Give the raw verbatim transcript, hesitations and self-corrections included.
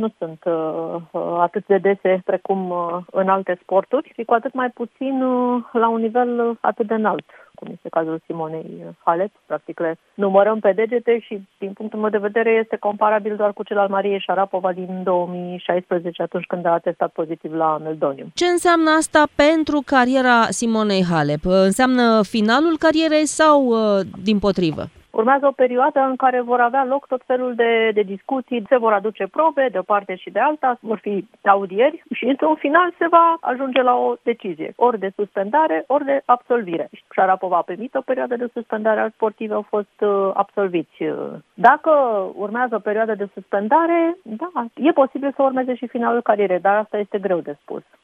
nu sunt uh, atât de dese precum uh, în alte sporturi și cu atât mai puțin uh, la un nivel atât de înalt, cum este cazul Simonei Halep. Practic le numărăm pe degete și, din punctul meu de vedere, este comparabil doar cu cel al Mariei Șarapova din două mii șaisprezece, atunci când a testat pozitiv la meldonium. Ce înseamnă asta pentru cariera Simonei Halep? Înseamnă finalul carierei sau dimpotrivă? Urmează o perioadă în care vor avea loc tot felul de, de discuții, se vor aduce probe de o parte și de alta, vor fi audieri și într-un final se va ajunge la o decizie, ori de suspendare, ori de absolvire. Șarapova a primit o perioadă de suspendare, alți sportivi au fost uh, absolviți. Dacă urmează o perioadă de suspendare, da, e posibil să urmeze și finalul carierei, dar asta este greu de spus.